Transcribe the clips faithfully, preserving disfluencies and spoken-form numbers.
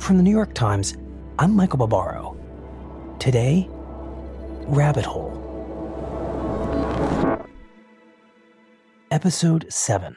From the New York Times, I'm Michael Barbaro. Today, Rabbit Hole. Episode seven.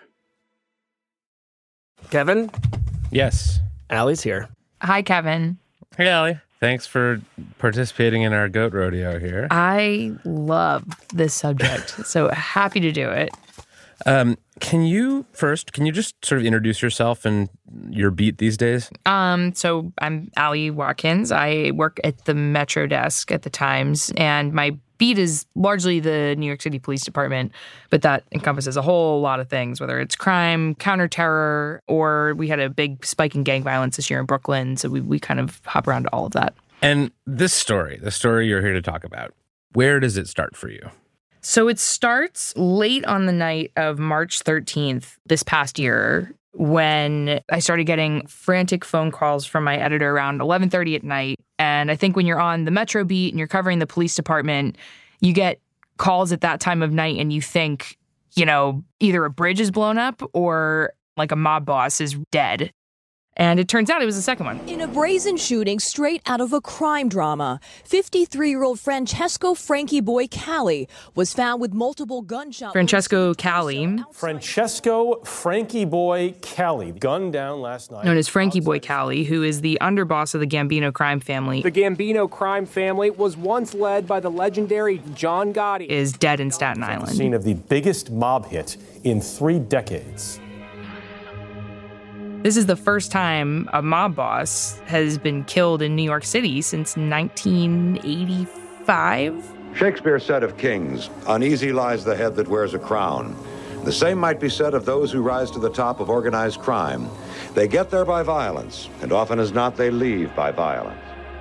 Kevin? Yes. Allie's here. Hi, Kevin. Hey, Allie. Thanks for participating in our goat rodeo here. I love this subject, so happy to do it. Um, can you first, can you just sort of introduce yourself and your beat these days? Um, so I'm Allie Watkins. I work at the Metro desk at the Times, and my beat is largely the New York City Police Department, but that encompasses a whole lot of things, whether it's crime, counterterror, or we had a big spike in gang violence this year in Brooklyn, so we, we kind of hop around to all of that. And this story, the story you're here to talk about, where does it start for you? So it starts late on the night of March thirteenth this past year, when I started getting frantic phone calls from my editor around eleven thirty at night. And I think when you're on the Metro beat and you're covering the police department, you get calls at that time of night and you think, you know, either a bridge is blown up or like a mob boss is dead. And it turns out it was the second one. In a brazen shooting straight out of a crime drama, fifty-three-year-old Francesco Frankie Boy Cali was found with multiple gunshot Francesco Cali. Francesco Frankie Boy Cali, gunned down last night. Known as Frankie Boy Cali, who is the underboss of the Gambino crime family. The Gambino crime family was once led by the legendary John Gotti. Is dead in Staten Island. Scene of the biggest mob hit in three decades. This is the first time a mob boss has been killed in New York City since nineteen eighty-five. Shakespeare said of kings, uneasy lies the head that wears a crown. The same might be said of those who rise to the top of organized crime. They get there by violence, and often as not, they leave by violence.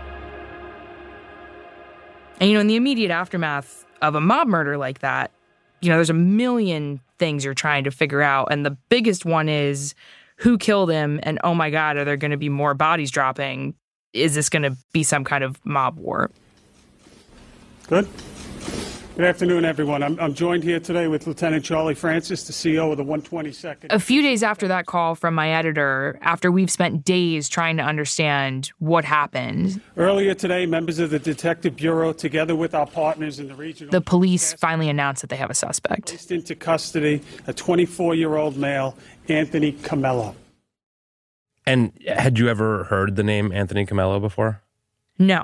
And, you know, in the immediate aftermath of a mob murder like that, you know, there's a million things you're trying to figure out. And the biggest one is, who killed him? And oh my God, are there going to be more bodies dropping? Is this going to be some kind of mob war? Good. Good afternoon, everyone. I'm, I'm joined here today with Lieutenant Charlie Francis, the C E O of the one twenty-second. A few days after that call from my editor, after we've spent days trying to understand what happened. Earlier today, members of the Detective Bureau, together with our partners in the regional... The police finally announced that they have a suspect. Placed into custody a twenty-four-year-old male, Anthony Camello. And had you ever heard the name Anthony Camello before? No.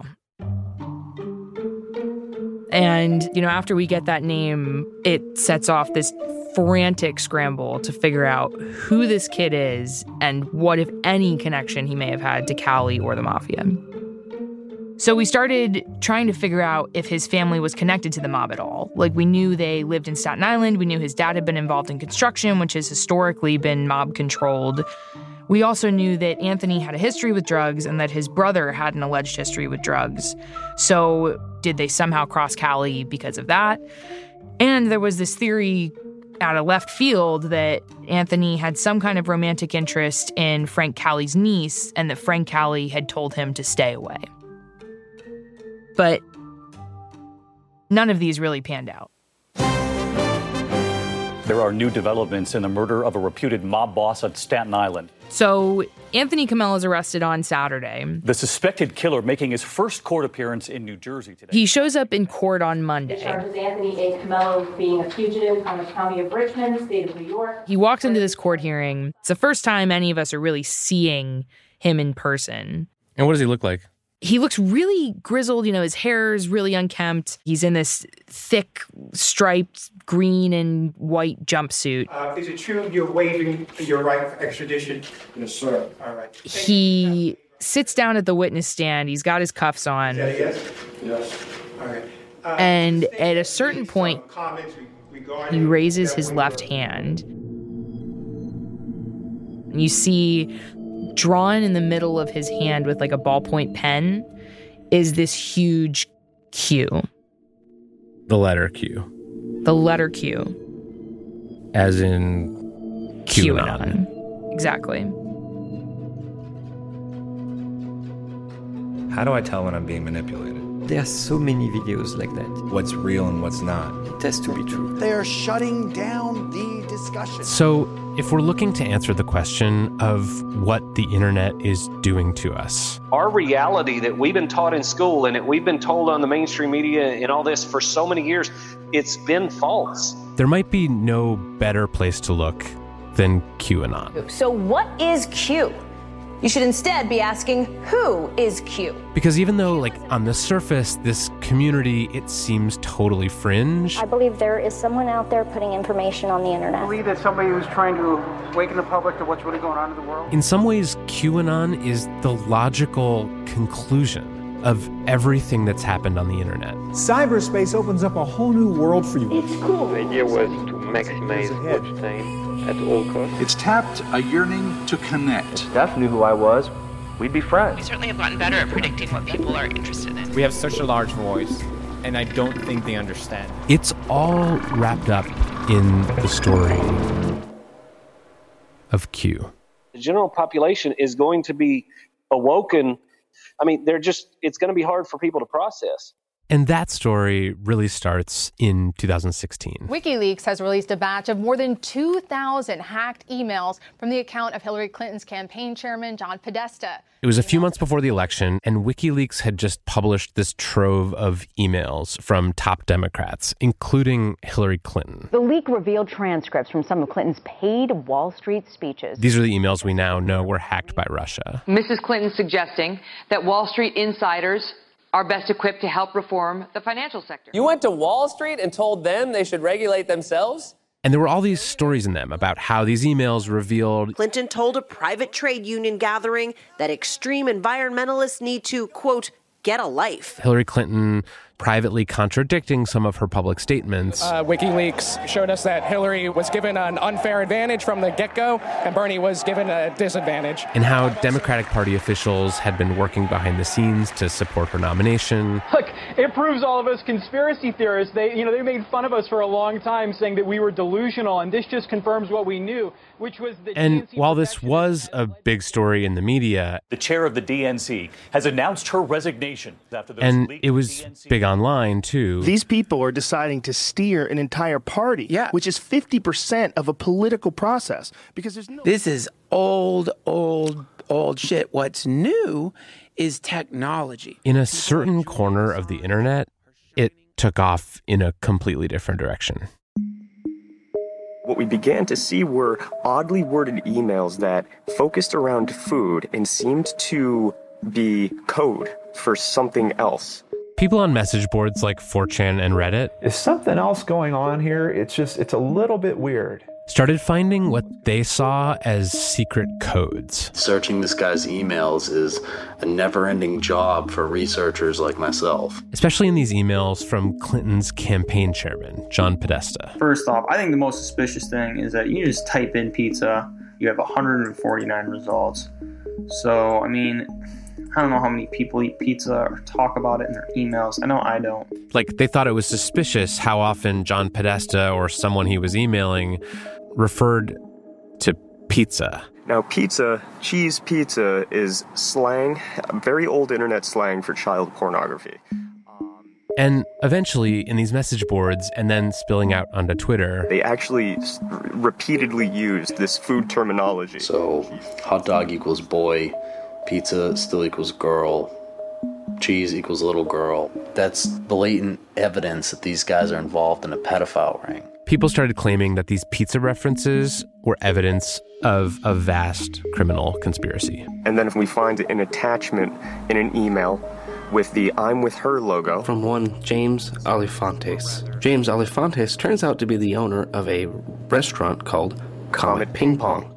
And, you know, after we get that name, it sets off this frantic scramble to figure out who this kid is and what, if any, connection he may have had to Cali or the mafia. So we started trying to figure out if his family was connected to the mob at all. Like, we knew they lived in Staten Island. We knew his dad had been involved in construction, which has historically been mob-controlled. We also knew that Anthony had a history with drugs and that his brother had an alleged history with drugs. So did they somehow cross Cali because of that? And there was this theory out of left field that Anthony had some kind of romantic interest in Frank Cali's niece and that Frank Cali had told him to stay away. But none of these really panned out. There are new developments in the murder of a reputed mob boss on Staten Island. So Anthony Camello is arrested on Saturday. The suspected killer making his first court appearance in New Jersey today. He shows up in court on Monday. He charges Anthony A. Camello being a fugitive from the county of Richmond, state of New York. He walks into this court hearing. It's the first time any of us are really seeing him in person. And what does he look like? He looks really grizzled. You know, his hair is really unkempt. He's in this thick, striped green and white jumpsuit. Uh, is it true you're waiving your right of extradition? Yes, sir. All right. He sits down at the witness stand. He's got his cuffs on. Yeah, yes? Yes. All right. Uh, and at a certain point, he raises his left hand. And you see, drawn in the middle of his hand with like a ballpoint pen, is this huge Q. The letter Q. The letter Q. As in QAnon. QAnon. Exactly. How do I tell when I'm being manipulated? There are so many videos like that. What's real and what's not? It has to be true. They are shutting down the discussion. So if we're looking to answer the question of what the internet is doing to us, our reality that we've been taught in school and that we've been told on the mainstream media and all this for so many years, it's been false. There might be no better place to look than QAnon. So what is Q? You should instead be asking, who is Q? Because even though, like, on the surface, this community, it seems totally fringe, I believe there is someone out there putting information on the internet. I believe that somebody who's trying to awaken the public to what's really going on in the world. in some ways, QAnon is the logical conclusion of everything that's happened on the internet. Cyberspace opens up a whole new world for you. It's cool. The idea was to maximize watch time at all costs. It's tapped a yearning to connect. If Steph knew who I was, we'd be friends. We certainly have gotten better at predicting what people are interested in. We have such a large voice, and I don't think they understand. It's all wrapped up in the story of Q. The general population is going to be awoken. I mean, they're just, it's going to be hard for people to process. And that story really starts in two thousand sixteen. WikiLeaks has released a batch of more than two thousand hacked emails from the account of Hillary Clinton's campaign chairman, John Podesta. It was a few months before the election, and WikiLeaks had just published this trove of emails from top Democrats, including Hillary Clinton. The leak revealed transcripts from some of Clinton's paid Wall Street speeches. These are the emails we now know were hacked by Russia. Missus Clinton suggesting that Wall Street insiders are best equipped to help reform the financial sector. You went to Wall Street and told them they should regulate themselves? And there were all these stories in them about how these emails revealed Clinton told a private trade union gathering that extreme environmentalists need to, quote, get a life. Hillary Clinton privately contradicting some of her public statements. Uh, WikiLeaks showed us that Hillary was given an unfair advantage from the get-go, and Bernie was given a disadvantage. And how Democratic Party officials had been working behind the scenes to support her nomination. Look, it proves all of us conspiracy theorists. They, you know, they made fun of us for a long time, saying that we were delusional, and this just confirms what we knew, which was the. And while this was a big story in the media, the chair of the D N C has announced her resignation after those and leaked it was D N C. big online too. These people are deciding to steer an entire party, yeah. which is fifty percent of a political process. Because there's no. This is old, old, old shit. What's new is technology. In a certain corner of the internet, it took off in a completely different direction. What we began to see were oddly worded emails that focused around food and seemed to be code for something else. People on message boards like four chan and Reddit is something else going on here. It's just, it's a little bit weird. Started finding what they saw as secret codes. Searching this guy's emails is a never-ending job for researchers like myself. Especially in these emails from Clinton's campaign chairman, John Podesta. First off, I think the most suspicious thing is that you just type in pizza, you have one hundred forty-nine results. So, I mean, I don't know how many people eat pizza or talk about it in their emails. I know I don't. Like, they thought it was suspicious how often John Podesta or someone he was emailing referred to pizza. Now, pizza, cheese pizza, is slang, very old internet slang for child pornography. And eventually, in these message boards, and then spilling out onto Twitter, they actually repeatedly used this food terminology. So, hot dog equals boy, pizza still equals girl, cheese equals little girl. That's blatant evidence that these guys are involved in a pedophile ring. People started claiming that these pizza references were evidence of a vast criminal conspiracy. And then if we find an attachment in an email with the I'm with her logo. From one James Alifantes. James Alifantes turns out to be the owner of a restaurant called Comet Ping Pong.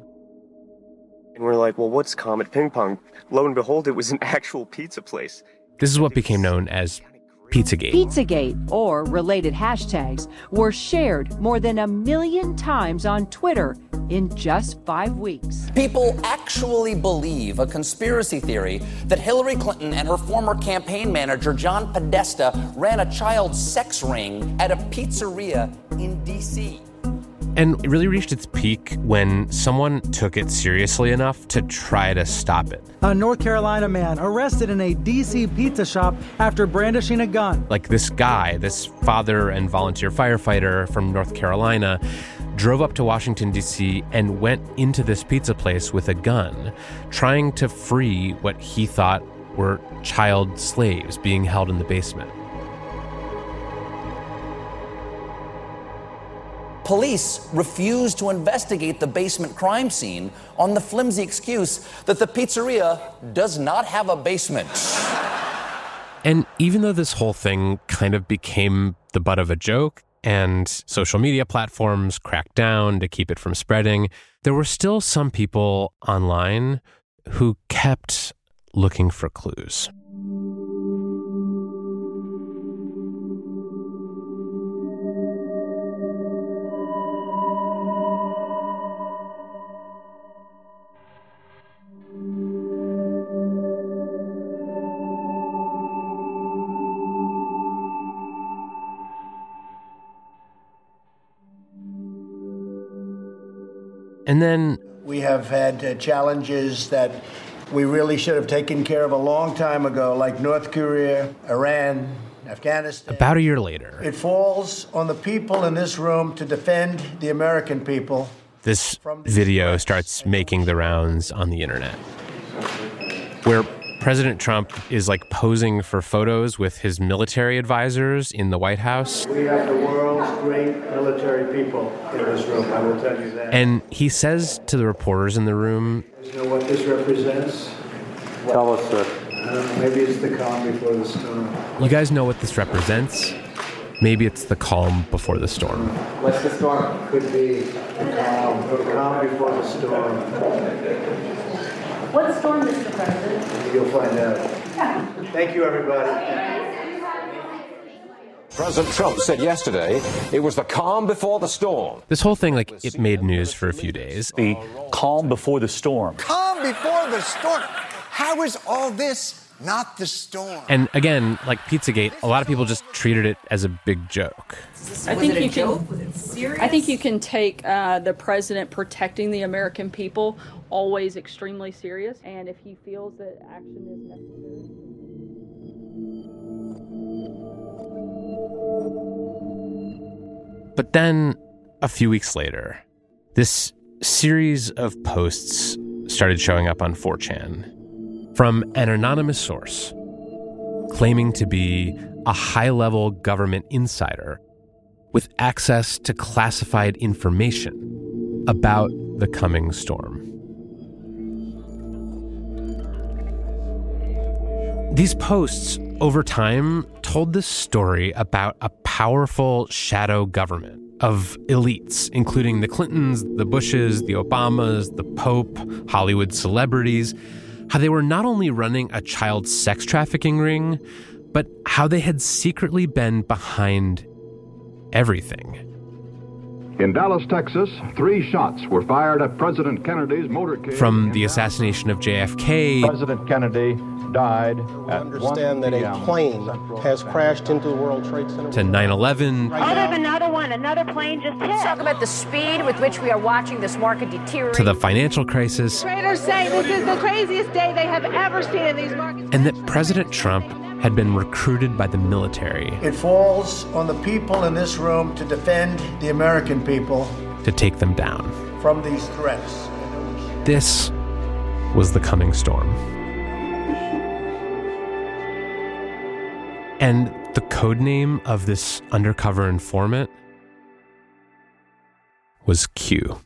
And we're like, well, what's Comet Ping Pong? Lo and behold, it was an actual pizza place. This is what became known as Pizzagate. Pizzagate, or related hashtags, were shared more than a million times on Twitter in just five weeks. People actually believe a conspiracy theory that Hillary Clinton and her former campaign manager, John Podesta, ran a child sex ring at a pizzeria in D C And it really reached its peak when someone took it seriously enough to try to stop it. A North Carolina man arrested in a D C pizza shop after brandishing a gun. Like this guy, this father and volunteer firefighter from North Carolina, drove up to Washington, D C and went into this pizza place with a gun, trying to free what he thought were child slaves being held in the basement. Police refused to investigate the basement crime scene on the flimsy excuse that the pizzeria does not have a basement. And even though this whole thing kind of became the butt of a joke and social media platforms cracked down to keep it from spreading, there were still some people online who kept looking for clues. And then we have had uh, challenges that we really should have taken care of a long time ago, like North Korea, Iran, Afghanistan. About a year later, it falls on the people in this room to defend the American people. This video starts making the rounds on the internet, where President Trump is like posing for photos with his military advisors in the White House. We have the world's great military people in this room, I will tell you that. And he says to the reporters in the room, "You know what this represents? Tell us, sir. I don't know, maybe it's the calm before the storm." You guys know what this represents? Maybe it's the calm before the storm. What's the storm? Could be the calm, the calm before the storm. What storm, Mister President? You'll find out. Thank you, everybody. President Trump said yesterday it was the calm before the storm. This whole thing, like, it made news for a few days. The calm before the storm. Calm before the storm. How is all this not the storm? And again, like Pizzagate, a lot of people just treated it as a big joke. I think you can. I think you can take uh, the president protecting the American people always extremely serious, and if he feels that action is necessary. But then, a few weeks later, this series of posts started showing up on four chan from an anonymous source claiming to be a high-level government insider with access to classified information about the coming storm. These posts, over time, told this story about a powerful shadow government of elites, including the Clintons, the Bushes, the Obamas, the Pope, Hollywood celebrities, how they were not only running a child sex trafficking ring, but how they had secretly been behind everything. In Dallas, Texas, three shots were fired at President Kennedy's motorcade. From the assassination of J F K, President Kennedy died at understand that a plane has crashed into the World Trade Center. To nine eleven. Oh, there's another one. Another plane just hit. Talk about the speed with which we are watching this market deteriorate. To the financial crisis. Traders say this is the craziest day they have ever seen in these markets. And that President Trump had been recruited by the military. It falls on the people in this room to defend the American people. To take them down. From these threats. This was the coming storm. And the code name of this undercover informant was Q.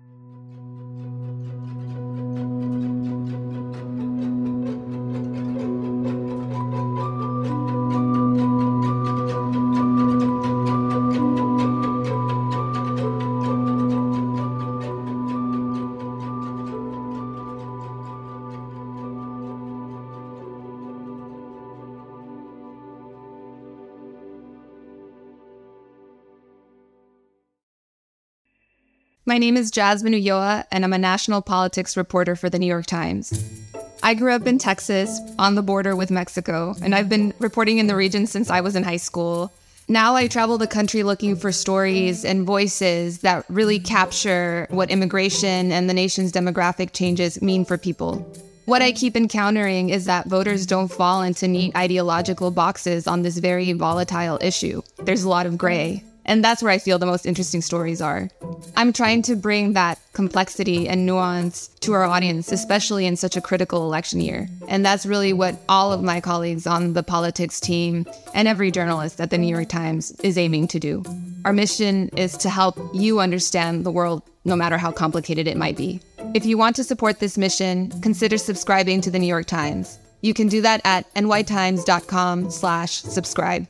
My name is Jasmine Ulloa, and I'm a national politics reporter for the New York Times. I grew up in Texas, on the border with Mexico, and I've been reporting in the region since I was in high school. Now I travel the country looking for stories and voices that really capture what immigration and the nation's demographic changes mean for people. What I keep encountering is that voters don't fall into neat ideological boxes on this very volatile issue. There's a lot of gray. And that's where I feel the most interesting stories are. I'm trying to bring that complexity and nuance to our audience, especially in such a critical election year. And that's really what all of my colleagues on the politics team and every journalist at the New York Times is aiming to do. Our mission is to help you understand the world, no matter how complicated it might be. If you want to support this mission, consider subscribing to the New York Times. You can do that at nytimes.com slash subscribe.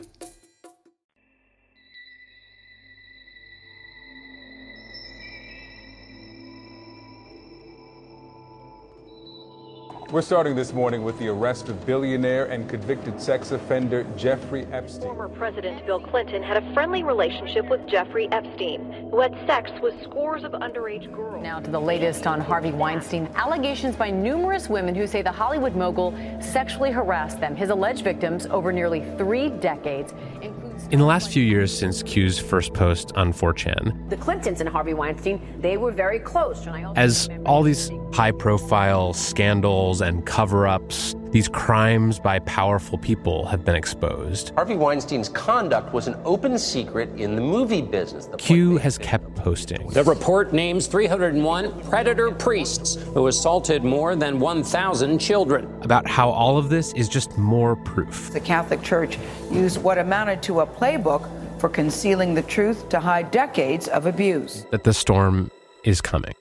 We're starting this morning with the arrest of billionaire and convicted sex offender Jeffrey Epstein. Former President Bill Clinton had a friendly relationship with Jeffrey Epstein, who had sex with scores of underage girls. Now to the latest on Harvey Weinstein. Allegations by numerous women who say the Hollywood mogul sexually harassed them, his alleged victims, over nearly three decades. In the last few years since Q's first post on four chan, The Clintons and Harvey Weinstein, they were very close. And I also as all these high-profile scandals and cover-ups, these crimes by powerful people have been exposed, Harvey Weinstein's conduct was an open secret in the movie business. The Q has kept posting. The report names three hundred one predator priests who assaulted more than one thousand children. About how all of this is just more proof. The Catholic Church used what amounted to a playbook for concealing the truth to hide decades of abuse. That the storm is coming.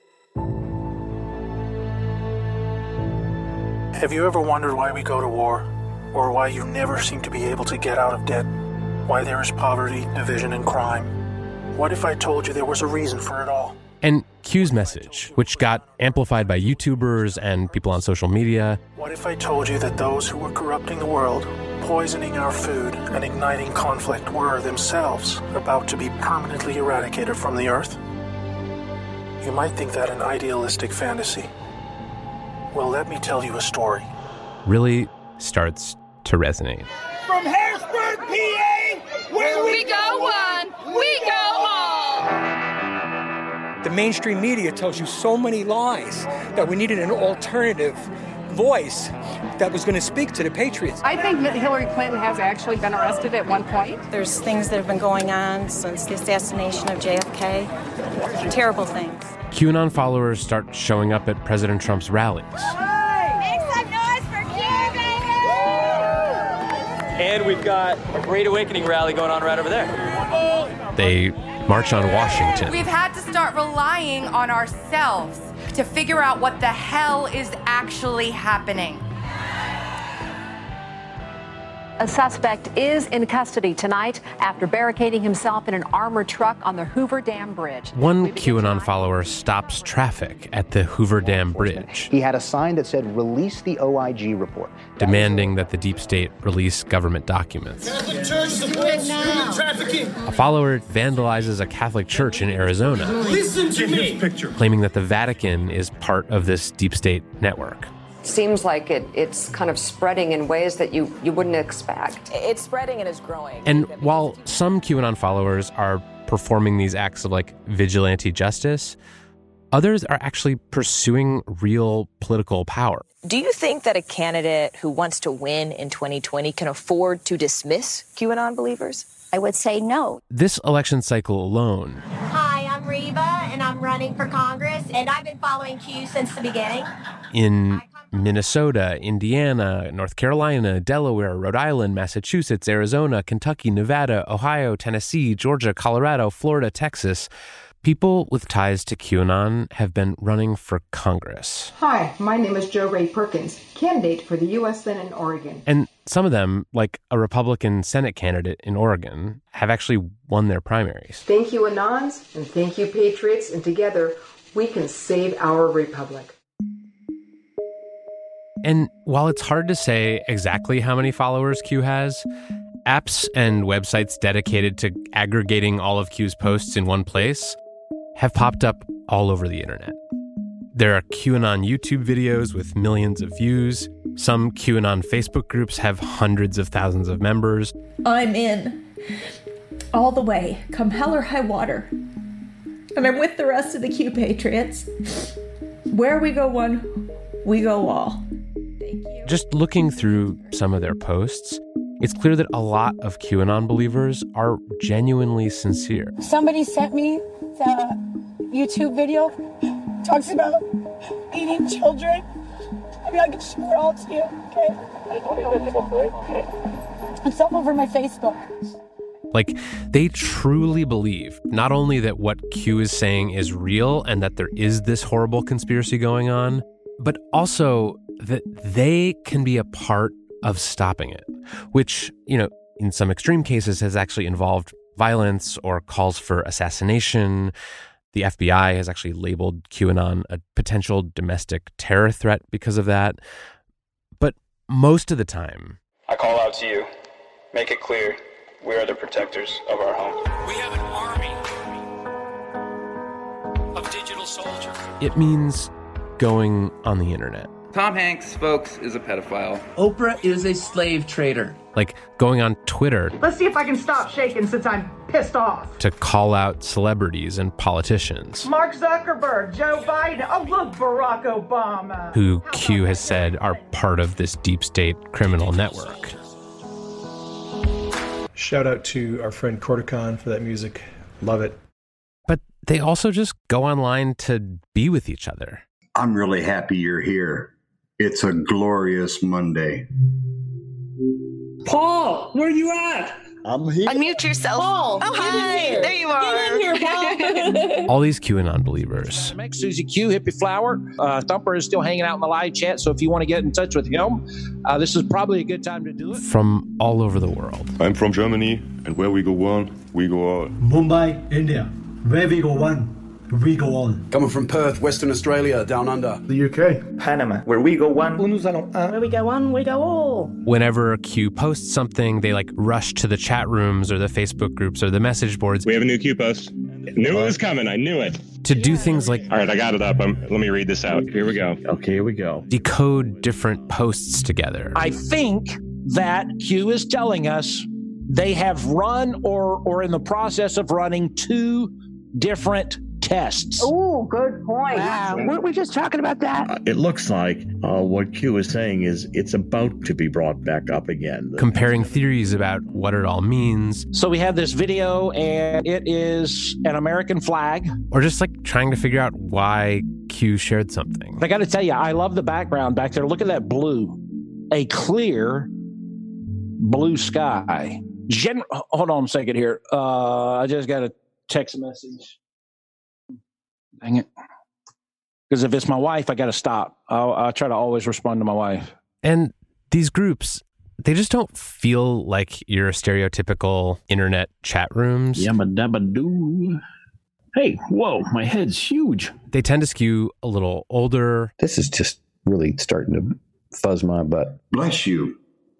Have you ever wondered why we go to war? Or why you never seem to be able to get out of debt? Why there is poverty, division, and crime? What if I told you there was a reason for it all? And Q's message, which got amplified by YouTubers and people on social media. What if I told you that those who were corrupting the world, poisoning our food, and igniting conflict were themselves about to be permanently eradicated from the earth? You might think that an idealistic fantasy. Well, let me tell you a story. Really starts to resonate. From Harrisburg, P A, where we, we go one, we go all. The mainstream media tells you so many lies that we needed an alternative voice that was going to speak to the patriots. I think that Hillary Clinton has actually been arrested at one point. There's things that have been going on since the assassination of J F K. Terrible things. QAnon followers start showing up at President Trump's rallies. Make some noise for Q, baby! And we've got a Great Awakening rally going on right over there. They march on Washington. We've had to start relying on ourselves to figure out what the hell is actually happening. A suspect is in custody tonight after barricading himself in an armored truck on the Hoover Dam Bridge. One QAnon follower stops traffic at the Hoover Dam Bridge. He had a sign that said, "Release the O I G report," demanding that the deep state release government documents. Catholic Church supports human trafficking. A follower vandalizes a Catholic church in Arizona. Listen to me. Claiming that the Vatican is part of this deep state network. Seems like it, it's kind of spreading in ways that you, you wouldn't expect. It's spreading and it's growing. And while some QAnon followers are performing these acts of like vigilante justice, others are actually pursuing real political power. Do you think that a candidate who wants to win in twenty twenty can afford to dismiss QAnon believers? I would say no. This election cycle alone. Hi, I'm Reba, and I'm running for Congress, and I've been following Q since the beginning. In Minnesota, Indiana, North Carolina, Delaware, Rhode Island, Massachusetts, Arizona, Kentucky, Nevada, Ohio, Tennessee, Georgia, Colorado, Florida, Texas, people with ties to QAnon have been running for Congress. Hi, my name is Jo Rae Perkins, candidate for the U S Senate in Oregon. And some of them, like a Republican Senate candidate in Oregon, have actually won their primaries. Thank you, Anons, and thank you, Patriots, and together we can save our republic. And while it's hard to say exactly how many followers Q has, apps and websites dedicated to aggregating all of Q's posts in one place have popped up all over the internet. There are QAnon YouTube videos with millions of views. Some QAnon Facebook groups have hundreds of thousands of members. I'm in. All the way, come hell or high water. And I'm with the rest of the Q Patriots. Where we go one, we go all. Just looking through some of their posts, it's clear that a lot of QAnon believers are genuinely sincere. Somebody sent me the YouTube video, talks about eating children. I mean, I can share it all to you, okay? It's all over my Facebook. Like, they truly believe not only that what Q is saying is real and that there is this horrible conspiracy going on, but also that they can be a part of stopping it, which, you know, in some extreme cases has actually involved violence or calls for assassination. The F B I has actually labeled QAnon a potential domestic terror threat because of that. But most of the time, I call out to you. Make it clear we are the protectors of our home. We have an army of digital soldiers. It means going on the internet. Tom Hanks, folks, is a pedophile. Oprah is a slave trader. Like going on Twitter. Let's see if I can stop shaking since I'm pissed off. To call out celebrities and politicians. Mark Zuckerberg, Joe Biden, oh look, Barack Obama. Who Q has said are part of this deep state criminal network. Shout out to our friend Corticon for that music. Love it. But they also just go online to be with each other. I'm really happy you're here. It's a glorious Monday. Paul, where are you at? I'm here. Unmute yourself. Paul, oh, hi. There you are. Get in here, Paul. All these QAnon believers. Susie Q, Hippie Flower. Uh, Thumper is still hanging out in the live chat, so if you want to get in touch with him, uh, this is probably a good time to do it. From all over the world. I'm from Germany, and where we go one, we go out. Mumbai, India. Where we go one, we go on. Coming from Perth, Western Australia, down under. The U K. Panama. Where we go one, nous allons un. Where we go one, we go all. Whenever Q posts something, they like rush to the chat rooms or the Facebook groups or the message boards. We have a new Q post. Knew it was coming. I knew it. To do things like... All right, I got it up. I'm, let me read this out. Here we go. Okay, here we go. Decode different posts together. I think that Q is telling us they have run or or in the process of running two different tests. Oh, good point. Wow. Weren't we just talking about that? Uh, it looks like uh, what Q is saying is it's about to be brought back up again. Comparing theories about what it all means. So we have this video and it is an American flag. Or just like trying to figure out why Q shared something. I got to tell you, I love the background back there. Look at that blue. A clear blue sky. Gen- Hold on a second here. Uh, I just got a text message. Dang it. Because if it's my wife, I got to stop. I'll, I'll try to always respond to my wife. And these groups, they just don't feel like your stereotypical internet chat rooms. Yabba dabba doo. Hey, whoa, my head's huge. They tend to skew a little older. This is just really starting to fuzz my butt. Bless you.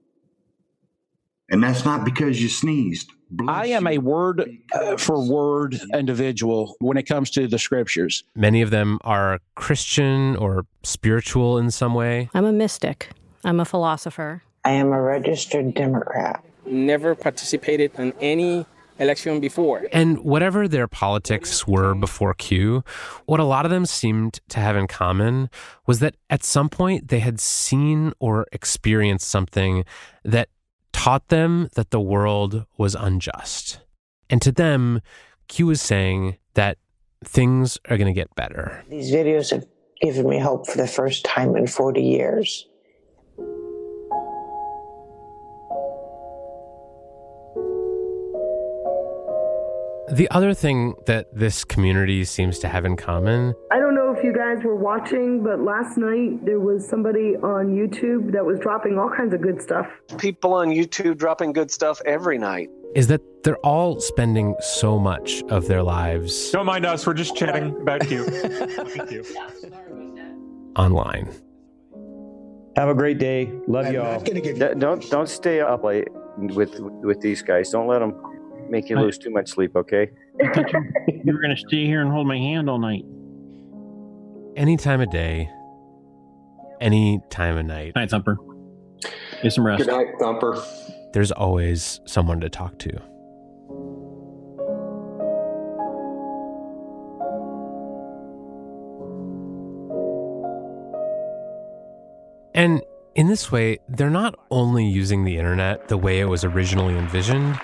And that's not because you sneezed. Bless I am a word uh, for word individual when it comes to the scriptures. Many of them are Christian or spiritual in some way. I'm a mystic. I'm a philosopher. I am a registered Democrat. Never participated in any election before. And whatever their politics were before Q, what a lot of them seemed to have in common was that at some point they had seen or experienced something that taught them that the world was unjust. And to them, Q is saying that things are going to get better. These videos have given me hope for the first time in forty years. The other thing that this community seems to have in common... I don't know if you guys were watching, but last night there was somebody on YouTube that was dropping all kinds of good stuff. People on YouTube dropping good stuff every night. Is that they're all spending so much of their lives... Don't mind us, we're just chatting about you. Thank you. Online. Have a great day. Love y'all. Don't don't stay up late with with these guys. Don't let them make you lose too much sleep, okay? I thought you, you were going to stay here and hold my hand all night. Any time of day, any time of night. Night, Thumper. Get some rest. Good night, Thumper. There's always someone to talk to. And In this way, they're not only using the internet the way it was originally envisioned.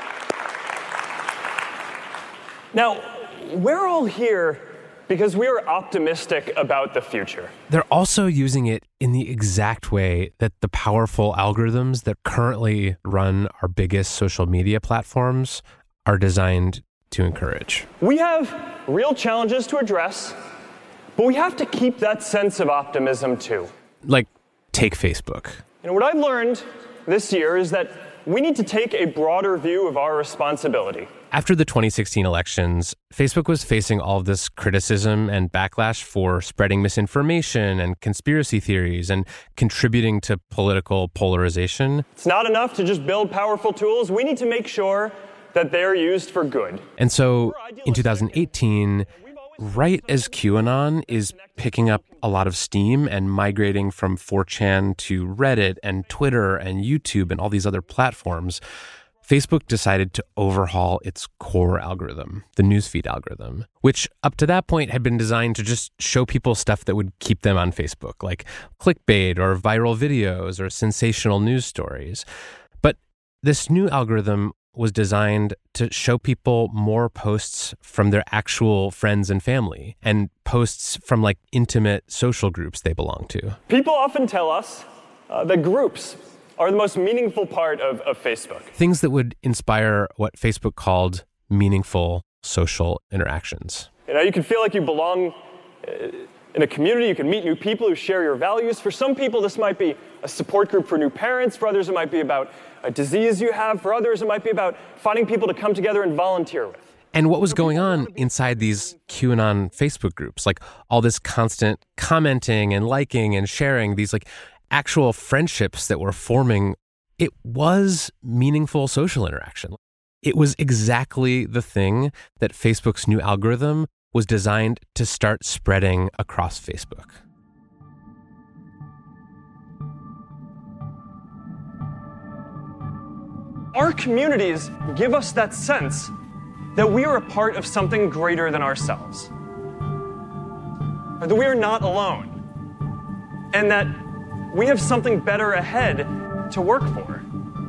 Now, we're all here because we are optimistic about the future. They're also using it in the exact way that the powerful algorithms that currently run our biggest social media platforms are designed to encourage. We have real challenges to address, but we have to keep that sense of optimism too. Like, take Facebook. And what I've learned this year is that we need to take a broader view of our responsibility. After the twenty sixteen elections, Facebook was facing all of this criticism and backlash for spreading misinformation and conspiracy theories and contributing to political polarization. It's not enough to just build powerful tools. We need to make sure that they're used for good. And so in two thousand eighteen, right as QAnon is picking up a lot of steam and migrating from four chan to Reddit and Twitter and YouTube and all these other platforms, Facebook decided to overhaul its core algorithm, the newsfeed algorithm, which up to that point had been designed to just show people stuff that would keep them on Facebook, like clickbait or viral videos or sensational news stories. But this new algorithm was designed to show people more posts from their actual friends and family and posts from like intimate social groups they belong to. People often tell us uh, that groups are the most meaningful part of, of Facebook. Things that would inspire what Facebook called meaningful social interactions. You know, you can feel like you belong in a community. You can meet new people who share your values. For some people, this might be a support group for new parents. For others, it might be about a disease you have. For others, it might be about finding people to come together and volunteer with. And what was going on inside these QAnon Facebook groups, like all this constant commenting and liking and sharing, these like actual friendships that were forming, it was meaningful social interaction. It was exactly the thing that Facebook's new algorithm was designed to start spreading across Facebook. Our communities give us that sense that we are a part of something greater than ourselves, or that we are not alone, and that we have something better ahead to work for.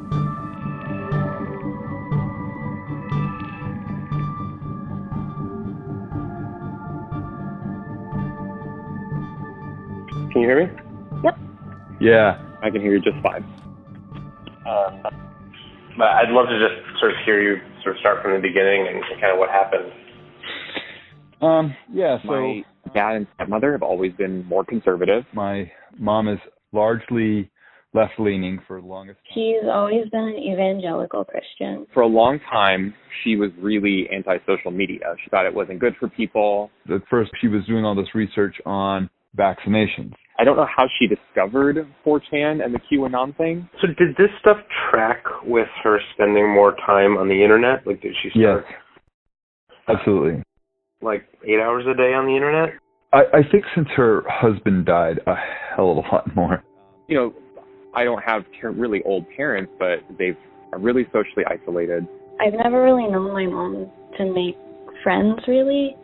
Can you hear me? Yep. Yeah, I can hear you just fine. Uh, but I'd love to just sort of hear you sort of start from the beginning and, and kind of what happened. Um, yeah, so... My dad and stepmother have always been more conservative. My mom is largely left-leaning for the longest time. She's always been an evangelical Christian. For a long time, she was really anti-social media. She thought it wasn't good for people. At first, she was doing all this research on vaccinations. I don't know how she discovered four chan and the QAnon thing. So did this stuff track with her spending more time on the internet? Like, did she start? Yes, absolutely. Like eight hours a day on the internet? I, I think since her husband died, a hell of a lot more. You know, I don't have really old parents, but they've are really socially isolated. I've never really known my mom to make friends, really.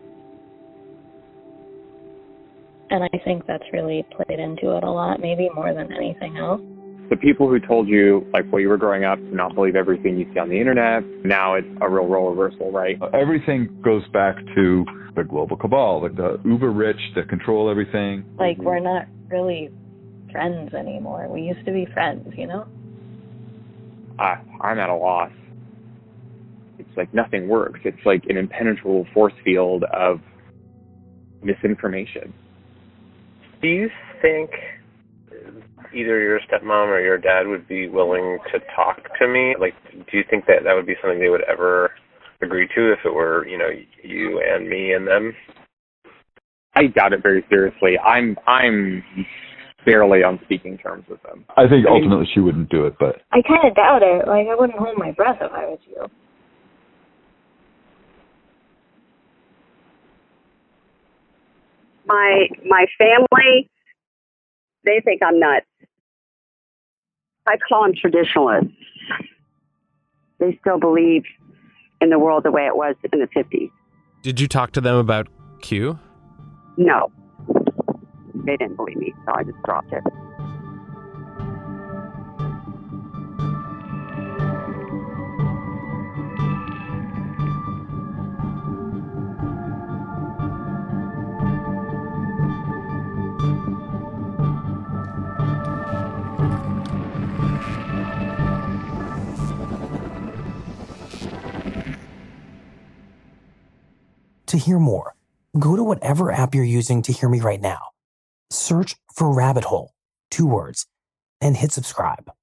And I think that's really played into it a lot, maybe more than anything else. The people who told you, like, while you were growing up, to not believe everything you see on the internet, now it's a real role reversal, right? Everything goes back to the global cabal, like the uber rich that control everything. Like, we're not really friends anymore. We used to be friends, you know? I, I'm at a loss. It's like nothing works. It's like an impenetrable force field of misinformation. Do you think either your stepmom or your dad would be willing to talk to me? Like, do you think that that would be something they would ever agree to if it were, you know, you and me and them? I doubt it very seriously. I'm I'm barely on speaking terms with them. I think I mean, ultimately she wouldn't do it, but I kind of doubt it. Like, I wouldn't hold my breath if I was you. My my family, they think I'm nuts. I call them traditionalists. They still believe in the world the way it was in the fifties. Did you talk to them about Q? No. They didn't believe me, so I just dropped it. To hear more, go to whatever app you're using to hear me right now. Search for Rabbit Hole, two words, and hit subscribe.